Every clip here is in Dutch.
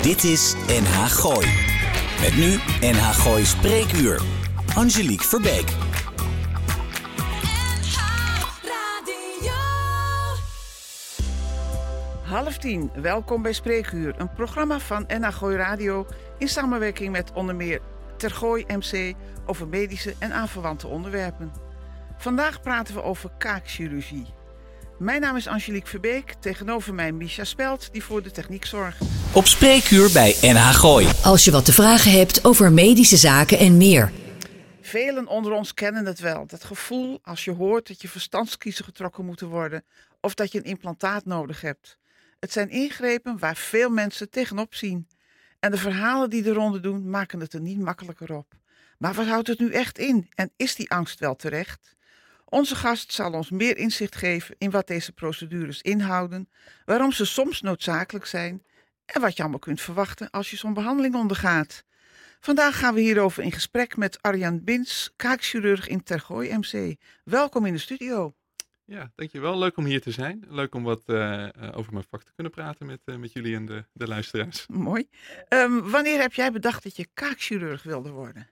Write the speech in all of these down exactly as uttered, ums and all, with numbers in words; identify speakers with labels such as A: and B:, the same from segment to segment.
A: Dit is N H Gooi. Met nu N H Gooi Spreekuur. Angelique Verbeek.
B: Half tien, welkom bij Spreekuur, een programma van N H Gooi Radio in samenwerking met onder meer Tergooi M C over medische en aanverwante onderwerpen. Vandaag praten we over kaakchirurgie. Mijn naam is Angelique Verbeek, tegenover mij Misha Spelt, die voor de techniek zorgt.
A: Op Spreekuur bij N H Gooi.
C: Als je wat te vragen hebt over medische zaken en meer.
B: Velen onder ons kennen het wel, dat gevoel als je hoort dat je verstandskiezen getrokken moeten worden of dat je een implantaat nodig hebt. Het zijn ingrepen waar veel mensen tegenop zien. En de verhalen die de ronde doen maken het er niet makkelijker op. Maar wat houdt het nu echt in en is die angst wel terecht? Onze gast zal ons meer inzicht geven in wat deze procedures inhouden, waarom ze soms noodzakelijk zijn en wat je allemaal kunt verwachten als je zo'n behandeling ondergaat. Vandaag gaan we hierover in gesprek met Arjan Bins, kaakchirurg in Tergooi M C. Welkom in de studio.
D: Ja, dankjewel. Leuk om hier te zijn. Leuk om wat uh, over mijn vak te kunnen praten met, uh, met jullie en de, de luisteraars.
B: Mooi. Um, wanneer heb jij bedacht dat je kaakchirurg wilde worden?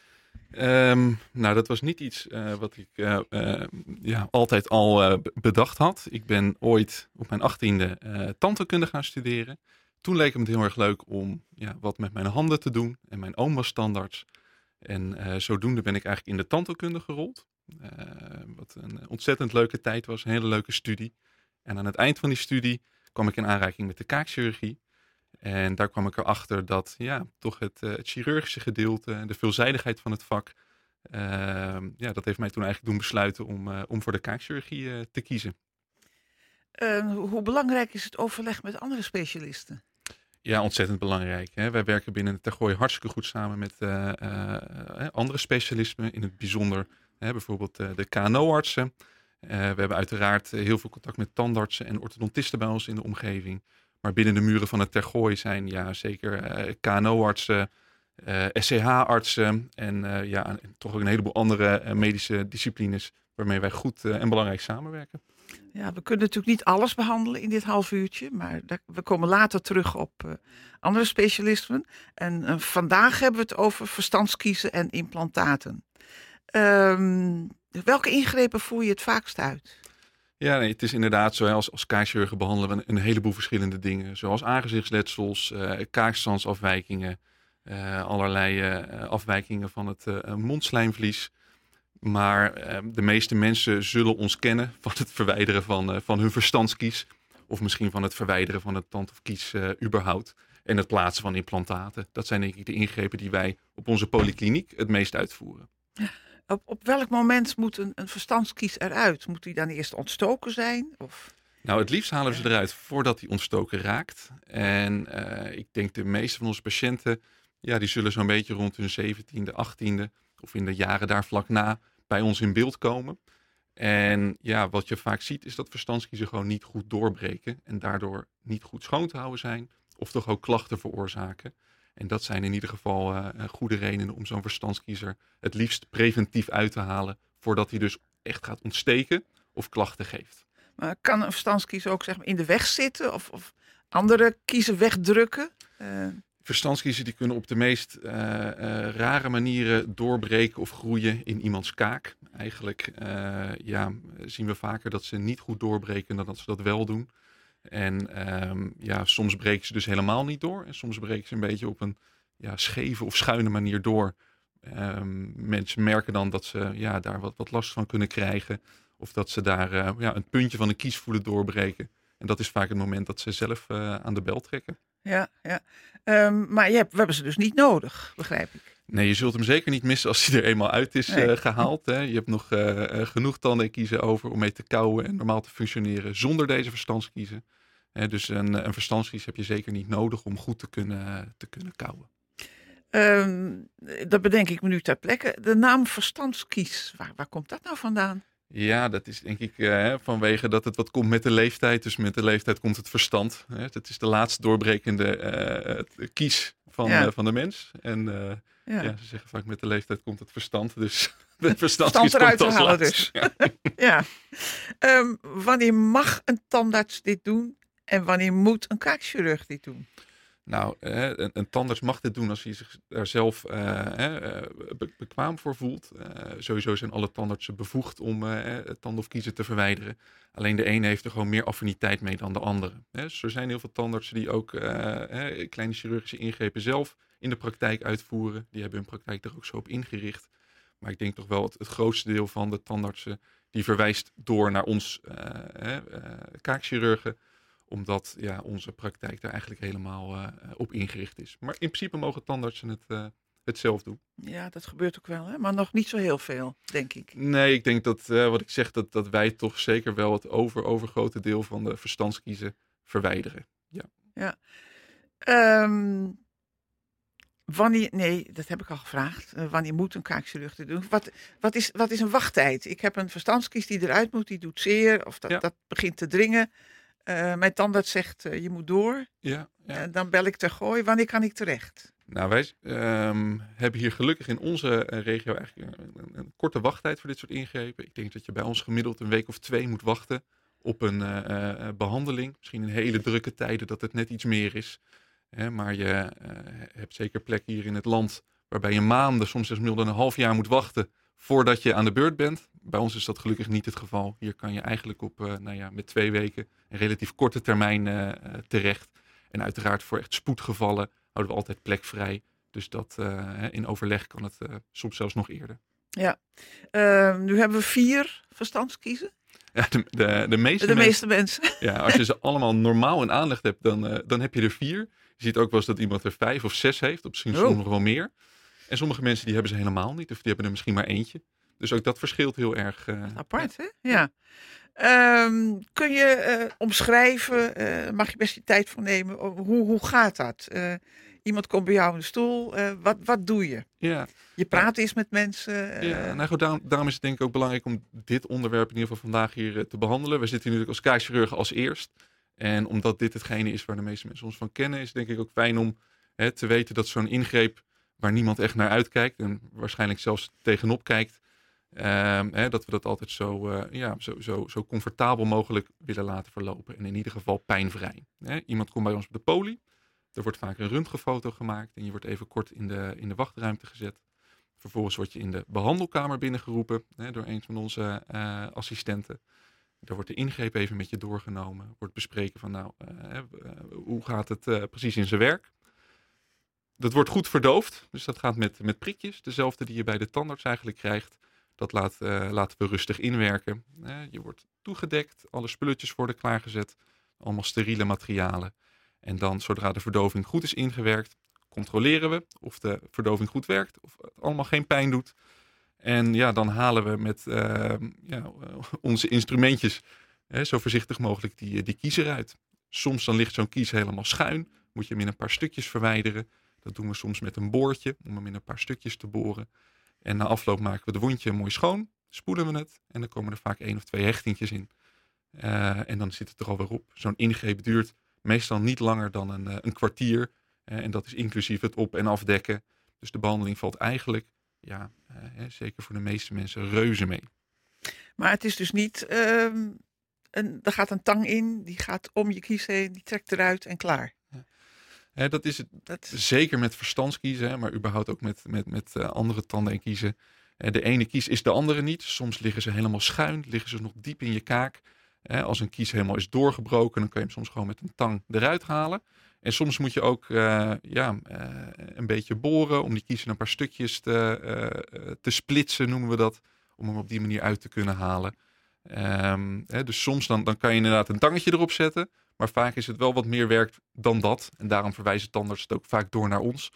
D: Um, nou, dat was niet iets uh, wat ik uh, uh, ja, altijd al uh, bedacht had. Ik ben ooit op mijn achttiende uh, tandheelkunde gaan studeren. Toen leek het me heel erg leuk om ja, wat met mijn handen te doen. En mijn oom was tandarts. En uh, zodoende ben ik eigenlijk in de tandheelkunde gerold. Uh, wat een ontzettend leuke tijd was, een hele leuke studie. En aan het eind van die studie kwam ik in aanraking met de kaakchirurgie. En daar kwam ik erachter dat ja, toch het, uh, het chirurgische gedeelte, de veelzijdigheid van het vak, uh, ja, dat heeft mij toen eigenlijk doen besluiten om, uh, om voor de kaakchirurgie uh, te kiezen.
B: Uh, hoe belangrijk is het overleg met andere specialisten?
D: Ja, ontzettend belangrijk. Hè? Wij werken binnen het Tergooi hartstikke goed samen met uh, uh, andere specialismen, in het bijzonder hè, bijvoorbeeld uh, de K N O-artsen. Uh, we hebben uiteraard heel veel contact met tandartsen en orthodontisten bij ons in de omgeving. Maar binnen de muren van het Tergooi zijn ja, zeker uh, K N O-artsen, uh, S C H-artsen en uh, ja, en toch ook een heleboel andere uh, medische disciplines waarmee wij goed uh, en belangrijk samenwerken.
B: Ja, we kunnen natuurlijk niet alles behandelen in dit half uurtje, maar daar, we komen later terug op uh, andere specialismen. En uh, vandaag hebben we het over verstandskiezen en implantaten. Um, welke ingrepen voer je het vaakst uit?
D: Ja, nee, het is inderdaad zo. Als, als kaakchirurgen behandelen we een, een heleboel verschillende dingen. Zoals aangezichtsletsels, uh, kaakstandsafwijkingen, uh, allerlei uh, afwijkingen van het uh, mondslijmvlies. Maar uh, de meeste mensen zullen ons kennen van het verwijderen van, uh, van hun verstandskies. Of misschien van het verwijderen van het tand of kies uh, überhaupt. En het plaatsen van implantaten. Dat zijn denk ik de ingrepen die wij op onze polykliniek het meest uitvoeren.
B: Op, op welk moment moet een, een verstandskies eruit? Moet die dan eerst ontstoken zijn? Of?
D: Nou, het liefst halen we ze eruit voordat die ontstoken raakt. En uh, ik denk de meeste van onze patiënten, ja, die zullen zo'n beetje rond hun zeventiende, achttiende of in de jaren daar vlak na bij ons in beeld komen. En ja, wat je vaak ziet is dat verstandskiezen gewoon niet goed doorbreken en daardoor niet goed schoon te houden zijn of toch ook klachten veroorzaken. En dat zijn in ieder geval uh, goede redenen om zo'n verstandskiezer het liefst preventief uit te halen voordat hij dus echt gaat ontsteken of klachten geeft.
B: Maar kan een verstandskiezer ook zeg maar, in de weg zitten of, of andere kiezen wegdrukken? Uh...
D: Verstandskiezen die kunnen op de meest uh, uh, rare manieren doorbreken of groeien in iemands kaak. Eigenlijk uh, ja, zien we vaker dat ze niet goed doorbreken dan dat ze dat wel doen. En um, ja, soms breken ze dus helemaal niet door. En soms breken ze een beetje op een ja, scheve of schuine manier door. Um, mensen merken dan dat ze ja, daar wat, wat last van kunnen krijgen. Of dat ze daar uh, ja, een puntje van de kies voelen doorbreken. En dat is vaak het moment dat ze zelf uh, aan de bel trekken.
B: Ja, ja. Um, maar je hebt, we hebben ze dus niet nodig, begrijp ik.
D: Nee, je zult hem zeker niet missen als hij er eenmaal uit is
B: nee.
D: uh, gehaald. Hè. Je hebt nog uh, genoeg tanden en kiezen over om mee te kauwen en normaal te functioneren zonder deze verstandskiezen. Hè, dus een, een verstandskies heb je zeker niet nodig om goed te kunnen, te kunnen kauwen.
B: Um, dat bedenk ik me nu ter plekke. De naam verstandskies, waar, waar komt dat nou vandaan?
D: Ja, dat is denk ik uh, vanwege dat het wat komt met de leeftijd. Dus met de leeftijd komt het verstand. Hè. Het is de laatst doorbrekende uh, kies van, ja. uh, van de mens. En uh, ja. ja, ze zeggen vaak met de leeftijd komt het verstand. Dus de verstandskies
B: eruit
D: komt als
B: te halen
D: laatst.
B: Dus. Ja. Um, wanneer mag een tandarts dit doen? En wanneer moet een kaakchirurg dit doen?
D: Nou, eh, een, een tandarts mag dit doen als hij zich daar zelf uh, uh, be- bekwaam voor voelt. Uh, sowieso zijn alle tandartsen bevoegd om uh, tanden of kiezen te verwijderen. Alleen de ene heeft er gewoon meer affiniteit mee dan de andere. Hè. Dus er zijn heel veel tandartsen die ook uh, uh, kleine chirurgische ingrepen zelf in de praktijk uitvoeren. Die hebben hun praktijk er ook zo op ingericht. Maar ik denk toch wel het, het grootste deel van de tandartsen die verwijst door naar ons uh, uh, uh, kaakchirurgen. Omdat ja, onze praktijk daar eigenlijk helemaal uh, op ingericht is. Maar in principe mogen tandartsen het, uh, het zelf doen.
B: Ja, dat gebeurt ook wel, hè? Maar nog niet zo heel veel, denk ik.
D: Nee, ik denk dat, uh, wat ik zeg, dat, dat wij toch zeker wel het over, overgrote deel van de verstandskiezen verwijderen. Ja.
B: Ja. Um, wanneer, nee, dat heb ik al gevraagd. Uh, wanneer moet een kaakchirurg dit doen? Wat, wat, is, wat is een wachttijd? Ik heb een verstandskies die eruit moet, die doet zeer. Of dat,
D: Ja.
B: dat begint te dringen. Uh, mijn tandarts zegt, uh, je moet door.
D: Ja, ja.
B: Uh, dan bel ik ter gooi. Wanneer kan ik terecht?
D: Nou, wij um, hebben hier gelukkig in onze uh, regio eigenlijk een, een, een korte wachttijd voor dit soort ingrepen. Ik denk dat je bij ons gemiddeld een week of twee moet wachten op een uh, uh, behandeling. Misschien in hele drukke tijden dat het net iets meer is. Hè, maar je uh, hebt zeker plekken hier in het land waarbij je maanden, soms zelfs meer dan een half jaar moet wachten voordat je aan de beurt bent. Bij ons is dat gelukkig niet het geval. Hier kan je eigenlijk op, uh, nou ja, met twee weken een relatief korte termijn uh, uh, terecht. En uiteraard voor echt spoedgevallen houden we altijd plek vrij. Dus dat uh, in overleg kan het uh, soms zelfs nog eerder.
B: Ja, uh, nu hebben we vier verstandskiezen.
D: Ja, de, de, de, meeste,
B: de
D: mensen,
B: meeste mensen.
D: Ja, als je ze allemaal normaal in aanleg hebt, dan, uh, dan heb je er vier. Je ziet ook wel eens dat iemand er vijf of zes heeft. Of misschien
B: oh.
D: soms nog wel meer. En sommige mensen die hebben ze helemaal niet. Of die hebben er misschien maar eentje. Dus ook dat verschilt heel erg. Uh,
B: Apart, ja. hè? Ja. Um, kun je uh, omschrijven, uh, mag je best je tijd voor nemen, hoe, hoe gaat dat? Uh, iemand komt bij jou in de stoel, uh, wat, wat doe je?
D: Ja.
B: Je praat eens met mensen. Uh,
D: ja, nou goed, daarom, daarom is het denk ik ook belangrijk om dit onderwerp in ieder geval vandaag hier uh, te behandelen. We zitten natuurlijk als kaakchirurgen als eerst. En omdat dit hetgene is waar de meeste mensen ons van kennen, is het denk ik ook fijn om hè, te weten dat zo'n ingreep waar niemand echt naar uitkijkt en waarschijnlijk zelfs tegenop kijkt, Uh, hè, dat we dat altijd zo, uh, ja, zo, zo, zo comfortabel mogelijk willen laten verlopen. En in ieder geval pijnvrij. Hè, iemand komt bij ons op de poli. Er wordt vaak een röntgenfoto gemaakt. En je wordt even kort in de, in de wachtruimte gezet. Vervolgens word je in de behandelkamer binnengeroepen. Hè, door een van onze uh, assistenten. Daar wordt de ingreep even met je doorgenomen. Wordt bespreken van nou, uh, uh, hoe gaat het uh, precies in zijn werk. Dat wordt goed verdoofd. Dus dat gaat met, met prikjes. Dezelfde die je bij de tandarts eigenlijk krijgt. Dat laat, uh, laten we rustig inwerken. Uh, je wordt toegedekt, alle spulletjes worden klaargezet, allemaal steriele materialen. En dan, zodra de verdoving goed is ingewerkt, controleren we of de verdoving goed werkt, of het allemaal geen pijn doet. En ja, dan halen we met uh, ja, onze instrumentjes uh, zo voorzichtig mogelijk die, die kies eruit. Soms dan ligt zo'n kies helemaal schuin, moet je hem in een paar stukjes verwijderen. Dat doen we soms met een boortje, om hem in een paar stukjes te boren. En na afloop maken we de wondje mooi schoon, spoelen we het en dan komen er vaak één of twee hechtingjes in. Uh, en dan zit het er alweer op. Zo'n ingreep duurt meestal niet langer dan een, uh, een kwartier. Uh, en dat is inclusief het op- en afdekken. Dus de behandeling valt eigenlijk, ja, uh, hè, zeker voor de meeste mensen, reuze mee.
B: Maar het is dus niet, uh, een, er gaat een tang in, die gaat om je kies heen, die trekt eruit en klaar.
D: Ja. Hè, dat is het
B: dat...
D: zeker met verstandskiezen, maar überhaupt ook met, met, met uh, andere tanden en kiezen. Uh, de ene kies is de andere niet. Soms liggen ze helemaal schuin, liggen ze nog diep in je kaak. Uh, als een kies helemaal is doorgebroken, dan kun je hem soms gewoon met een tang eruit halen. En soms moet je ook uh, ja, uh, een beetje boren om die kies in een paar stukjes te, uh, te splitsen, noemen we dat. Om hem op die manier uit te kunnen halen. Um, hè, dus soms dan, dan kan je inderdaad een tangetje erop zetten. Maar vaak is het wel wat meer werk dan dat. En daarom verwijzen tandarts het ook vaak door naar ons.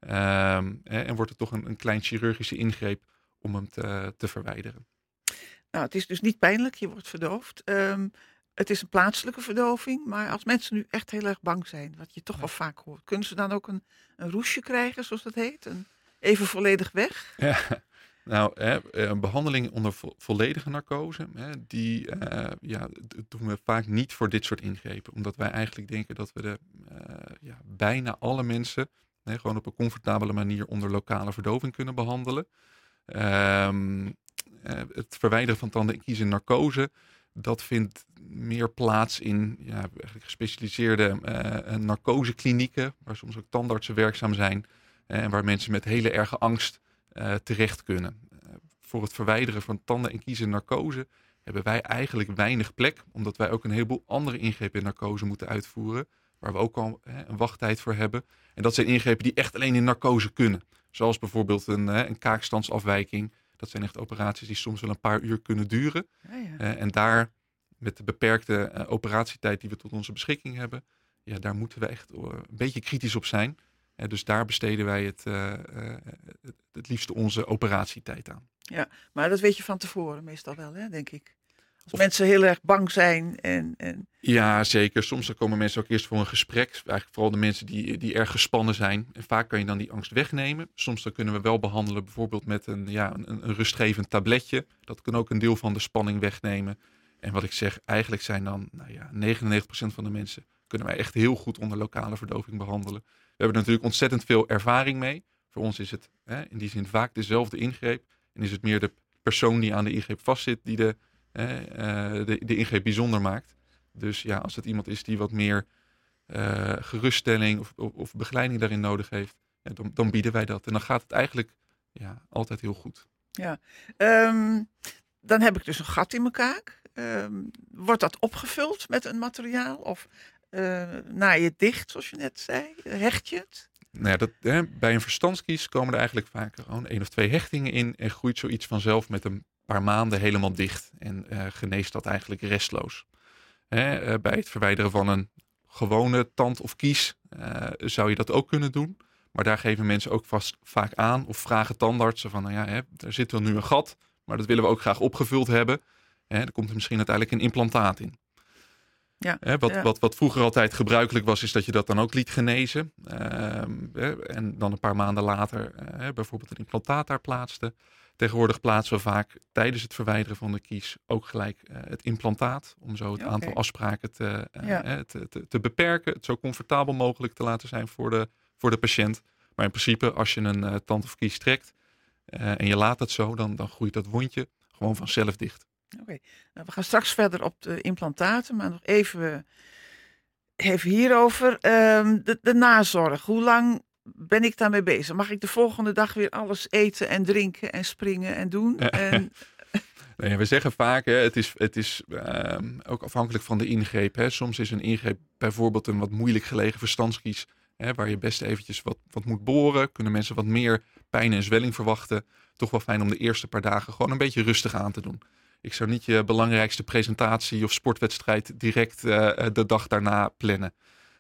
D: Um, hè, en wordt het toch een, een klein chirurgische ingreep om hem te, te verwijderen.
B: Nou, het is dus niet pijnlijk, je wordt verdoofd. Um, het is een plaatselijke verdoving. Maar als mensen nu echt heel erg bang zijn, wat je toch ja. wel vaak hoort. Kunnen ze dan ook een, een roesje krijgen, zoals dat heet? Een, even volledig weg?
D: Ja. Nou, hè, een behandeling onder vo- volledige narcose, hè, die uh, ja, doen we vaak niet voor dit soort ingrepen. Omdat wij eigenlijk denken dat we de, uh, ja, bijna alle mensen hè, gewoon op een comfortabele manier onder lokale verdoving kunnen behandelen. Um, uh, het verwijderen van tanden en kiezen in narcose, dat vindt meer plaats in ja, eigenlijk gespecialiseerde uh, narcoseklinieken, waar soms ook tandartsen werkzaam zijn. Uh, en waar mensen met hele erge angst uh, terecht kunnen. Uh, voor het verwijderen van tanden en kiezen narcose hebben wij eigenlijk weinig plek. Omdat wij ook een heleboel andere ingrepen in narcose moeten uitvoeren. Waar we ook al uh, een wachttijd voor hebben. En dat zijn ingrepen die echt alleen in narcose kunnen. Zoals bijvoorbeeld een, uh, een kaakstandsafwijking. Dat zijn echt operaties die soms wel een paar uur kunnen duren. Ja, ja. Uh, en daar, met de beperkte uh, operatietijd die we tot onze beschikking hebben, ja, daar moeten we echt uh, een beetje kritisch op zijn. Uh, dus daar besteden wij het, uh, uh, het, het liefste onze operatietijd aan.
B: Ja, maar dat weet je van tevoren meestal wel, hè, denk ik. Als of mensen heel erg bang zijn. En, en...
D: Ja, zeker. Soms komen mensen ook eerst voor een gesprek. Eigenlijk vooral de mensen die, die erg gespannen zijn. En vaak kan je dan die angst wegnemen. Soms dan kunnen we wel behandelen bijvoorbeeld met een, ja, een, een rustgevend tabletje. Dat kan ook een deel van de spanning wegnemen. En wat ik zeg, eigenlijk zijn dan nou ja, negenennegentig procent van de mensen kunnen wij echt heel goed onder lokale verdoving behandelen. We hebben er natuurlijk ontzettend veel ervaring mee. Voor ons is het hè, in die zin vaak dezelfde ingreep. En is het meer de persoon die aan de ingreep vastzit die de, eh, de, de ingreep bijzonder maakt. Dus ja, als het iemand is die wat meer uh, geruststelling of, of, of begeleiding daarin nodig heeft, ja, dan, dan bieden wij dat. En dan gaat het eigenlijk ja, altijd heel goed.
B: Ja, um, dan heb ik dus een gat in mijn kaak. Um, wordt dat opgevuld met een materiaal? Of uh, naai je het dicht, zoals je net zei? Hecht je het?
D: Nou ja, dat, hè, bij een verstandskies komen er eigenlijk vaak gewoon één of twee hechtingen in. En groeit zoiets vanzelf met een paar maanden helemaal dicht. En uh, geneest dat eigenlijk restloos. Hè, uh, bij het verwijderen van een gewone tand of kies uh, zou je dat ook kunnen doen. Maar daar geven mensen ook vast vaak aan. Of vragen tandartsen van, nou ja, hè, er zit wel nu een gat. Maar dat willen we ook graag opgevuld hebben. Hè, er komt er misschien uiteindelijk een implantaat in.
B: Ja,
D: Hè, wat,
B: ja.
D: wat, wat vroeger altijd gebruikelijk was, is dat je dat dan ook liet genezen. Uh, hè, en dan een paar maanden later uh, bijvoorbeeld een implantaat daar plaatste. Tegenwoordig plaatsen we vaak tijdens het verwijderen van de kies ook gelijk uh, het implantaat. Om zo het
B: Okay.
D: aantal afspraken te, uh,
B: Ja.
D: uh, te, te, te beperken. Het zo comfortabel mogelijk te laten zijn voor de, voor de patiënt. Maar in principe, als je een uh, tand of kies trekt uh, en je laat het zo, dan, dan groeit dat wondje gewoon vanzelf dicht.
B: Oké, okay. Nou, we gaan straks verder op de implantaten, maar nog even, even hierover. Um, de, de nazorg, hoe lang ben ik daarmee bezig? Mag ik de volgende dag weer alles eten en drinken en springen en doen? En...
D: Nee, we zeggen vaak, hè, het is, het is uh, ook afhankelijk van de ingreep. Hè. Soms is een ingreep bijvoorbeeld een wat moeilijk gelegen verstandskies, hè, waar je best eventjes wat, wat moet boren. Kunnen mensen wat meer pijn en zwelling verwachten. Toch wel fijn om de eerste paar dagen gewoon een beetje rustig aan te doen. Ik zou niet je belangrijkste presentatie of sportwedstrijd direct uh, de dag daarna plannen.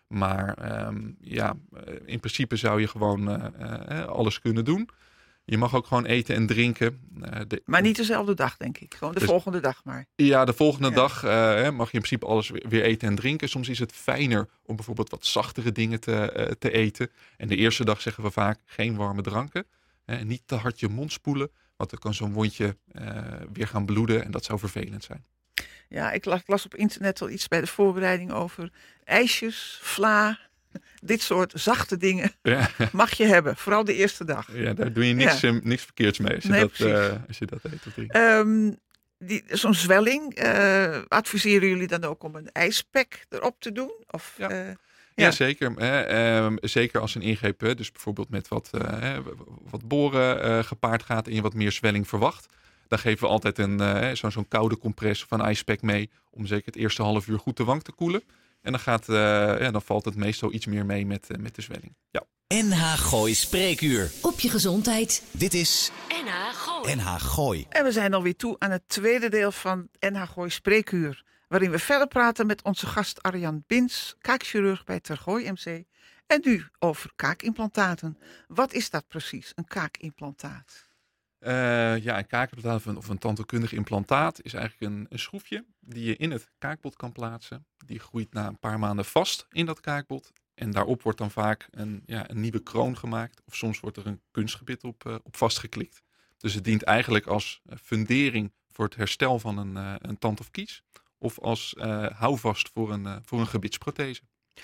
D: Maar um, ja, in principe zou je gewoon uh, uh, alles kunnen doen. Je mag ook gewoon eten en drinken. Uh, de,
B: maar niet dezelfde dag, denk ik. Gewoon de dus, volgende dag maar.
D: Ja, de volgende ja. dag uh, mag je in principe alles weer, weer eten en drinken. Soms is het fijner om bijvoorbeeld wat zachtere dingen te, uh, te eten. En de eerste dag zeggen we vaak geen warme dranken. Uh, niet te hard je mond spoelen. Want dan kan zo'n wondje uh, weer gaan bloeden en dat zou vervelend zijn.
B: Ja, ik las, las op internet al iets bij de voorbereiding over ijsjes, vla, dit soort zachte dingen ja. mag je hebben. Vooral de eerste dag.
D: Ja, daar doe je niks, ja. uh, niks verkeerds mee als je, nee, dat, uh, als je dat eet of drinkt.
B: Um, die, zo'n zwelling, uh, adviseren jullie dan ook om een ijspack erop te doen? Of,
D: ja.
B: Uh,
D: Ja, ja, zeker. Eh, um, zeker als een ingreep, hè, dus bijvoorbeeld met wat, uh, wat boren uh, gepaard gaat en je wat meer zwelling verwacht. Dan geven we altijd een, uh, zo'n, zo'n koude compress of een icepack mee om zeker het eerste half uur goed de wang te koelen. En dan, gaat, uh, ja, dan valt het meestal iets meer mee met, uh, met de zwelling. Ja.
A: N H Gooi Spreekuur.
C: Op je gezondheid.
A: Dit is
C: N H Gooi.
A: N H Gooi.
B: En we zijn alweer toe aan het tweede deel van N H Gooi Spreekuur. Waarin we verder praten met onze gast Arjan Bins, kaakchirurg bij Tergooi M C. En nu over kaakimplantaten. Wat is dat precies, een kaakimplantaat?
D: Uh, ja, een kaakimplantaat of een, of een tandheelkundig implantaat is eigenlijk een, een schroefje die je in het kaakbot kan plaatsen. Die groeit na een paar maanden vast in dat kaakbot. En daarop wordt dan vaak een, ja, een nieuwe kroon gemaakt. Of soms wordt er een kunstgebit op, uh, op vastgeklikt. Dus het dient eigenlijk als fundering voor het herstel van een, uh, een tand of kies. Of als uh, houvast voor een, uh, voor een gebitsprothese.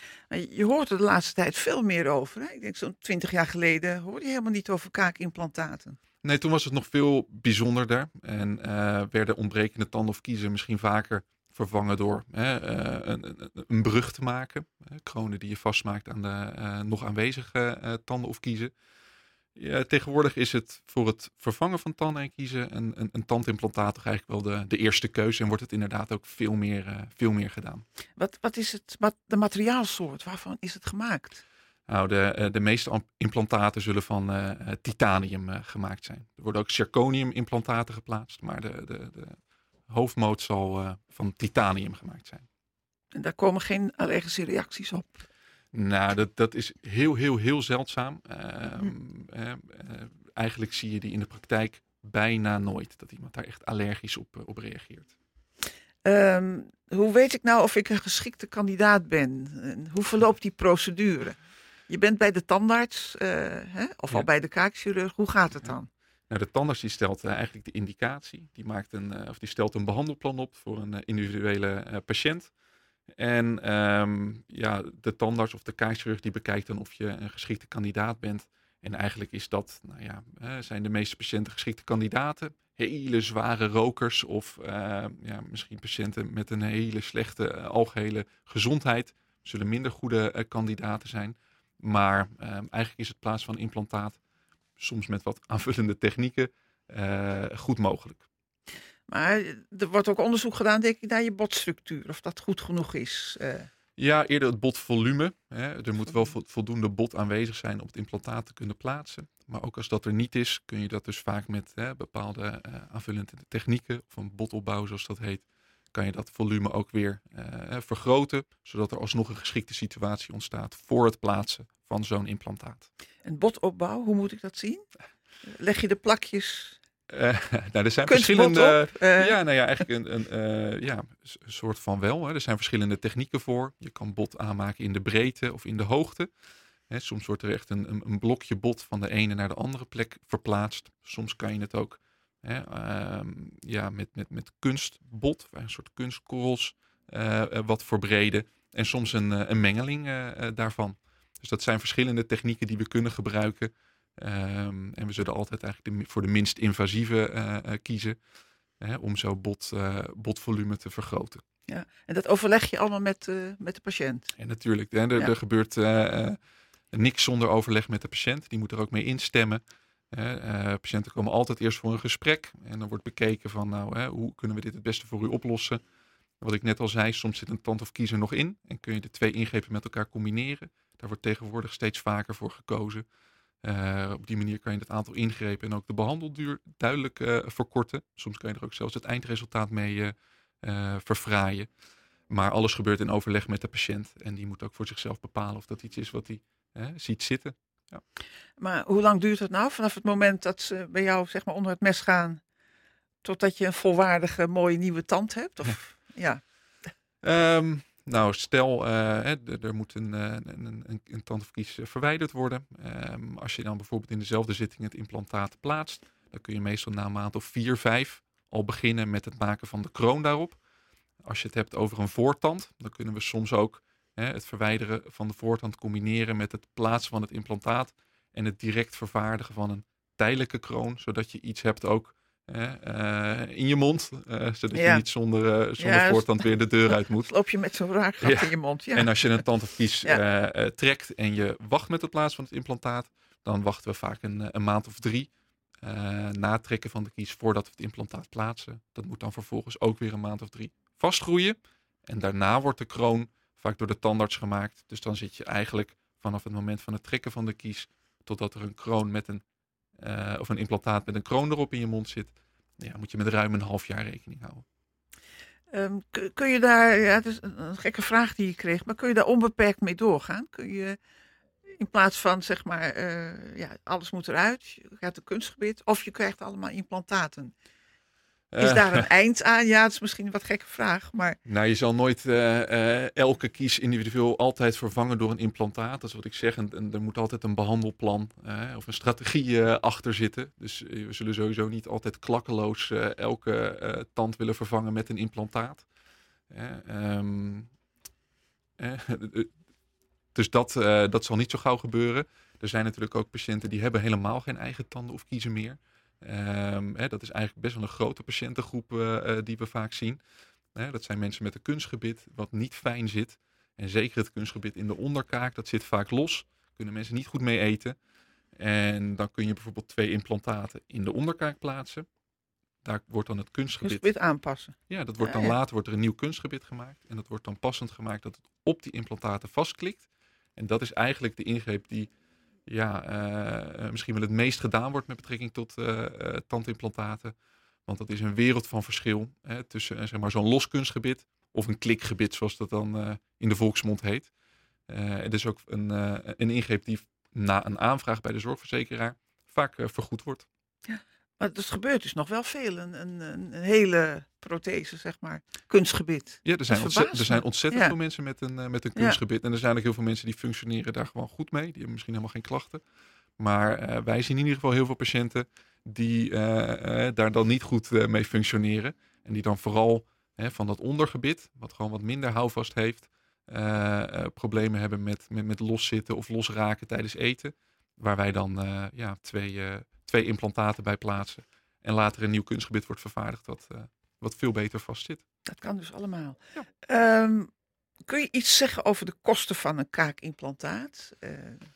B: Je hoort er de laatste tijd veel meer over. Hè? Ik denk zo'n twintig jaar geleden hoorde je helemaal niet over kaakimplantaten.
D: Nee, toen was het nog veel bijzonderder. En uh, werden ontbrekende tanden of kiezen misschien vaker vervangen door hè, uh, een, een, een brug te maken. Uh, kronen die je vastmaakt aan de uh, nog aanwezige uh, tanden of kiezen. Ja, tegenwoordig is het voor het vervangen van tanden en kiezen een, een, een tandimplantaat toch eigenlijk wel de, de eerste keuze. En wordt het inderdaad ook veel meer, uh, veel meer gedaan.
B: Wat, wat is het, wat, de materiaalsoort? Waarvan is het gemaakt?
D: Nou, de, de meeste implantaten zullen van uh, titanium uh, gemaakt zijn. Er worden ook zirconium implantaten geplaatst, maar de, de, de hoofdmoot zal uh, van titanium gemaakt zijn.
B: En daar komen geen allergische reacties op?
D: Nou, dat, dat is heel, heel, heel zeldzaam. Uh, hm. uh, uh, eigenlijk zie je die in de praktijk bijna nooit, dat iemand daar echt allergisch op, uh, op reageert.
B: Um, hoe weet ik nou of ik een geschikte kandidaat ben? Hoe verloopt die procedure? Je bent bij de tandarts uh, hè? of ja. al bij de kaakchirurg. Hoe gaat het dan?
D: Nou, de tandarts die stelt uh, eigenlijk de indicatie. Die, maakt een, uh, of die stelt een behandelplan op voor een uh, individuele uh, patiënt. En um, ja, de tandarts of de kaakchirurg die bekijkt dan of je een geschikte kandidaat bent. En eigenlijk is dat, nou ja, uh, zijn de meeste patiënten geschikte kandidaten. Hele zware rokers of uh, ja, misschien patiënten met een hele slechte uh, algehele gezondheid. Zullen minder goede uh, kandidaten zijn. Maar uh, eigenlijk is het plaats van implantaat soms met wat aanvullende technieken uh, goed mogelijk.
B: Maar er wordt ook onderzoek gedaan, denk ik, naar je botstructuur. Of dat goed genoeg is. Uh...
D: Ja, eerder het botvolume. Hè. Er moet wel voldoende bot aanwezig zijn om het implantaat te kunnen plaatsen. Maar ook als dat er niet is, kun je dat dus vaak met hè, bepaalde uh, aanvullende technieken, of een botopbouw zoals dat heet, kan je dat volume ook weer uh, vergroten, zodat er alsnog een geschikte situatie ontstaat voor het plaatsen van zo'n implantaat.
B: En botopbouw, hoe moet ik dat zien? Leg je de plakjes...
D: Uh, nou, er zijn
B: Kunstbot
D: verschillende.
B: Op, uh...
D: Ja, nou ja, eigenlijk een, een uh, ja, een soort van wel. Hè. Er zijn verschillende technieken voor. Je kan bot aanmaken in de breedte of in de hoogte. Hè, soms wordt er echt een, een, een blokje bot van de ene naar de andere plek verplaatst. Soms kan je het ook hè, uh, ja, met, met, met kunstbot, een soort kunstkorrels, uh, wat verbreden. En soms een, een mengeling uh, daarvan. Dus dat zijn verschillende technieken die we kunnen gebruiken. Um, en we zullen altijd eigenlijk de, voor de minst invasieve uh, uh, kiezen. Hè, om zo bot, uh, botvolume te vergroten.
B: Ja, en dat overleg je allemaal met, uh, met de patiënt?
D: En natuurlijk, hè, er,
B: ja.
D: er gebeurt uh, uh, niks zonder overleg met de patiënt. Die moet er ook mee instemmen. Uh, uh, patiënten komen altijd eerst voor een gesprek. En dan wordt bekeken van nou, hè, hoe kunnen we dit het beste voor u oplossen. Wat ik net al zei, soms zit een tand of kiezer nog in. En kun je de twee ingrepen met elkaar combineren. Daar wordt tegenwoordig steeds vaker voor gekozen. Uh, op die manier kan je het aantal ingrepen en ook de behandelduur duidelijk uh, verkorten. Soms kan je er ook zelfs het eindresultaat mee uh, uh, verfraaien. Maar alles gebeurt in overleg met de patiënt. En die moet ook voor zichzelf bepalen of dat iets is wat hij uh, ziet zitten. Ja.
B: Maar hoe lang duurt het nou? Vanaf het moment dat ze bij jou zeg maar onder het mes gaan, totdat je een volwaardige, mooie nieuwe tand hebt? Of, ja.
D: ja. Um, Nou, stel, uh, er moet een, een, een, een tand of kies verwijderd worden. Um, als je dan bijvoorbeeld in dezelfde zitting het implantaat plaatst, dan kun je meestal na een maand of vier, vijf al beginnen met het maken van de kroon daarop. Als je het hebt over een voortand, dan kunnen we soms ook hè, het verwijderen van de voortand combineren met het plaatsen van het implantaat en het direct vervaardigen van een tijdelijke kroon, zodat je iets hebt ook Uh, uh, in je mond, uh, zodat ja. je niet zonder, uh, zonder ja, voortand weer de deur uit moet.
B: Loop je met zo'n raakgat ja. in je mond. Ja.
D: En als je een tand of kies ja. uh, uh, trekt en je wacht met het plaatsen van het implantaat, dan wachten we vaak een, een maand of drie uh, na het trekken van de kies voordat we het implantaat plaatsen. Dat moet dan vervolgens ook weer een maand of drie vastgroeien. En daarna wordt de kroon vaak door de tandarts gemaakt. Dus dan zit je eigenlijk vanaf het moment van het trekken van de kies totdat er een kroon met een Uh, of een implantaat met een kroon erop in je mond zit, ja, moet je met ruim een half jaar rekening houden.
B: Um, kun, kun je daar, ja, het is een, een gekke vraag die je kreeg, maar kun je daar onbeperkt mee doorgaan? Kun je in plaats van, zeg maar, uh, ja, alles moet eruit, je gaat een kunstgebied, of je krijgt allemaal implantaten? Is daar een eind aan? Ja, dat is misschien een wat gekke vraag, maar...
D: Nou, je zal nooit uh, uh, elke kies individueel altijd vervangen door een implantaat. Dat is wat ik zeg. En, en er moet altijd een behandelplan uh, of een strategie uh, achter zitten. Dus uh, we zullen sowieso niet altijd klakkeloos uh, elke uh, tand willen vervangen met een implantaat. Uh, um, uh, dus dat, uh, dat zal niet zo gauw gebeuren. Er zijn natuurlijk ook patiënten die hebben helemaal geen eigen tanden of kiezen meer. Um, hè, dat is eigenlijk best wel een grote patiëntengroep uh, uh, die we vaak zien. Hè, dat zijn mensen met een kunstgebit wat niet fijn zit. En zeker het kunstgebit in de onderkaak, dat zit vaak los. Kunnen mensen niet goed mee eten. En dan kun je bijvoorbeeld twee implantaten in de onderkaak plaatsen. Daar wordt dan het kunstgebit...
B: Kunstgebit aanpassen.
D: Ja, dat wordt
B: Ja,
D: dan
B: ja.
D: later wordt er een nieuw kunstgebit gemaakt. En dat wordt dan passend gemaakt dat het op die implantaten vastklikt. En dat is eigenlijk de ingreep die ja, uh, misschien wel het meest gedaan wordt met betrekking tot uh, uh, tandimplantaten. Want dat is een wereld van verschil hè, tussen uh, zeg maar zo'n los kunstgebit of een klikgebit, zoals dat dan uh, in de volksmond heet. Uh, het is ook een, uh, een ingreep die na een aanvraag bij de zorgverzekeraar vaak uh, vergoed wordt.
B: Ja. Maar het gebeurt dus nog wel veel. Een, een, een hele prothese, zeg maar. Kunstgebit.
D: Ja, er zijn, ontzettend, er zijn ontzettend
B: ja.
D: veel mensen met een, uh, met een kunstgebit. Ja. En er zijn ook heel veel mensen die functioneren daar gewoon goed mee. Die hebben misschien helemaal geen klachten. Maar uh, wij zien in ieder geval heel veel patiënten die uh, uh, daar dan niet goed uh, mee functioneren. En die dan vooral uh, van dat ondergebit, wat gewoon wat minder houvast heeft, uh, uh, problemen hebben met, met, met loszitten of losraken tijdens eten. Waar wij dan uh, ja, twee... Uh, twee implantaten bij plaatsen. En later een nieuw kunstgebit wordt vervaardigd wat, uh, wat veel beter vastzit.
B: Dat kan dus allemaal.
D: Ja.
B: Um, kun je iets zeggen over de kosten van een kaakimplantaat? Uh...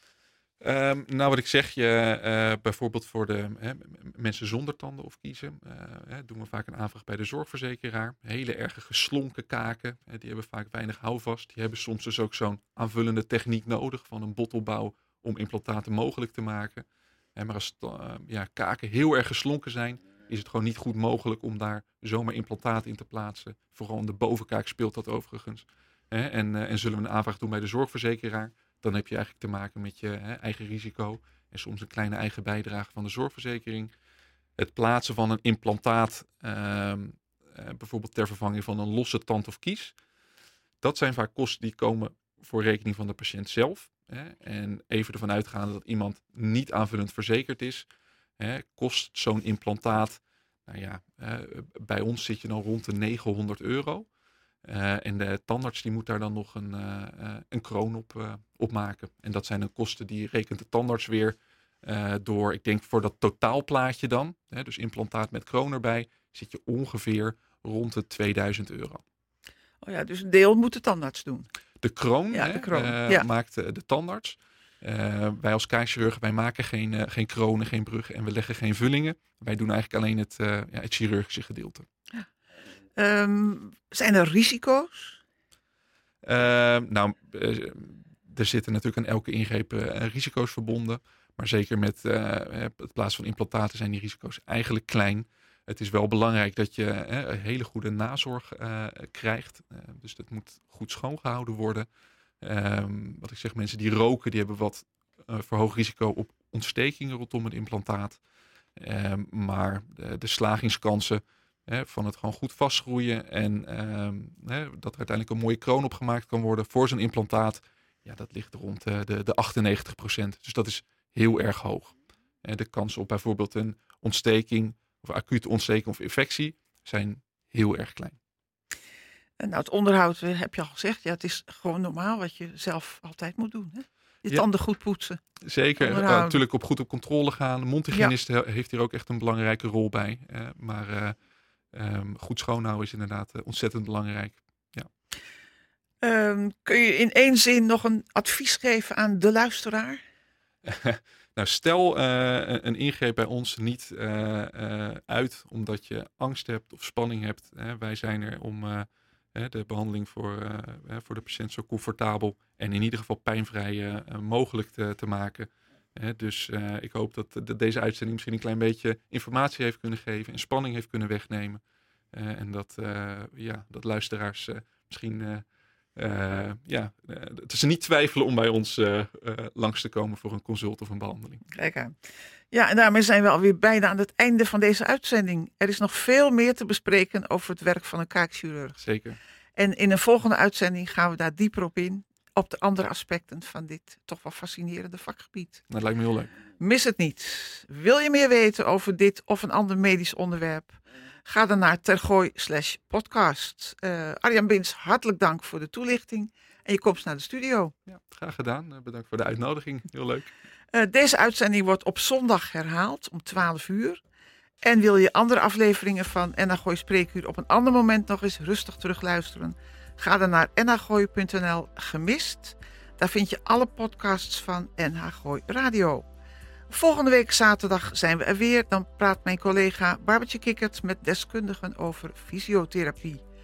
D: Um, nou, wat ik zeg, je, uh, bijvoorbeeld voor de hè, mensen zonder tanden of kiezen, uh, hè, doen we vaak een aanvraag bij de zorgverzekeraar. Hele erge geslonken kaken, hè, die hebben vaak weinig houvast. Die hebben soms dus ook zo'n aanvullende techniek nodig van een bottelbouw om implantaten mogelijk te maken. Maar als uh, ja, kaken heel erg geslonken zijn, is het gewoon niet goed mogelijk om daar zomaar implantaten in te plaatsen. Vooral in de bovenkaak speelt dat overigens. Hè? En, uh, en zullen we een aanvraag doen bij de zorgverzekeraar, dan heb je eigenlijk te maken met je hè, eigen risico en soms een kleine eigen bijdrage van de zorgverzekering. Het plaatsen van een implantaat, uh, uh, bijvoorbeeld ter vervanging van een losse tand of kies, dat zijn vaak kosten die komen voor rekening van de patiënt zelf. Hè, en even ervan uitgaande dat iemand niet aanvullend verzekerd is, hè, kost zo'n implantaat, nou ja, uh, bij ons zit je dan rond de negenhonderd euro. Uh, en de tandarts die moet daar dan nog een, uh, uh, een kroon op, uh, op maken. En dat zijn de kosten die rekent de tandarts weer uh, door, ik denk voor dat totaalplaatje dan, hè, dus implantaat met kroon erbij, zit je ongeveer rond de tweeduizend euro.
B: Oh ja, dus een deel moet de tandarts doen.
D: De kroon,
B: ja,
D: hè,
B: de kroon.
D: Uh,
B: ja.
D: maakt de, de tandarts. Uh, wij als kaakchirurgen, wij maken geen, uh, geen kronen, geen bruggen en we leggen geen vullingen. Wij doen eigenlijk alleen het, uh, ja, het chirurgische gedeelte.
B: Ja. Um, zijn er risico's?
D: Uh, nou, uh, er zitten natuurlijk aan elke ingreep uh, risico's verbonden. Maar zeker met uh, het plaatsen van implantaten zijn die risico's eigenlijk klein. Het is wel belangrijk dat je uh, een hele goede nazorg uh, krijgt. Uh, dus dat moet goed schoongehouden worden. Um, wat ik zeg, mensen die roken, die hebben wat uh, verhoogd risico op ontstekingen rondom het implantaat. Um, maar de, de slagingskansen hè, van het gewoon goed vastgroeien en um, hè, dat er uiteindelijk een mooie kroon opgemaakt kan worden voor zo'n implantaat, ja, dat ligt rond uh, de, de achtennegentig procent. Dus dat is heel erg hoog. Uh, de kansen op bijvoorbeeld een ontsteking of acute ontsteking of infectie zijn heel erg klein.
B: Nou, het onderhoud heb je al gezegd. Ja, het is gewoon normaal wat je zelf altijd moet doen. Hè? Je
D: ja.
B: tanden goed poetsen.
D: Zeker. Uh, natuurlijk op goed op controle gaan. De mondhygiënist ja. heeft hier ook echt een belangrijke rol bij. Uh, maar uh, um, goed schoonhouden is inderdaad uh, ontzettend belangrijk. Ja.
B: Um, kun je in één zin nog een advies geven aan de luisteraar?
D: Nou, stel uh, een ingreep bij ons niet uh, uh, uit omdat je angst hebt of spanning hebt. Hè. Wij zijn er om uh, de behandeling voor, uh, voor de patiënt zo comfortabel en in ieder geval pijnvrij uh, mogelijk te, te maken. Uh, dus uh, ik hoop dat de, deze uitzending misschien een klein beetje informatie heeft kunnen geven en spanning heeft kunnen wegnemen. Uh, en dat, uh, ja, dat luisteraars uh, misschien... Uh, Uh, ja, uh, het is niet twijfelen om bij ons uh, uh, langs te komen voor een consult of een behandeling.
B: Kijk aan. Ja, en daarmee zijn we alweer bijna aan het einde van deze uitzending. Er is nog veel meer te bespreken over het werk van een kaakchirurg.
D: Zeker.
B: En in een volgende uitzending gaan we daar dieper op in. Op de andere aspecten van dit toch wel fascinerende vakgebied.
D: Dat lijkt me heel leuk.
B: Mis het niet. Wil je meer weten over dit of een ander medisch onderwerp? Ga dan naar tergooi slash podcast. Uh, Arjan Bins, hartelijk dank voor de toelichting en je komst naar de studio.
D: Ja, graag gedaan. Uh, bedankt voor de uitnodiging. Heel leuk.
B: Uh, deze uitzending wordt op zondag herhaald om twaalf uur. En wil je andere afleveringen van N H Gooi Spreekuur op een ander moment nog eens rustig terugluisteren? Ga dan naar n h gooi punt n l gemist. Daar vind je alle podcasts van N H Gooi Radio. Volgende week zaterdag zijn we er weer. Dan praat mijn collega Barbertje Kikkert met deskundigen over fysiotherapie.